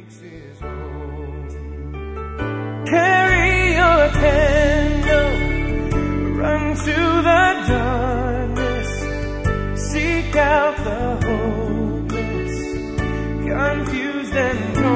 makes his home. Carry your candle, run to the darkness, seek out the hopeless, confused and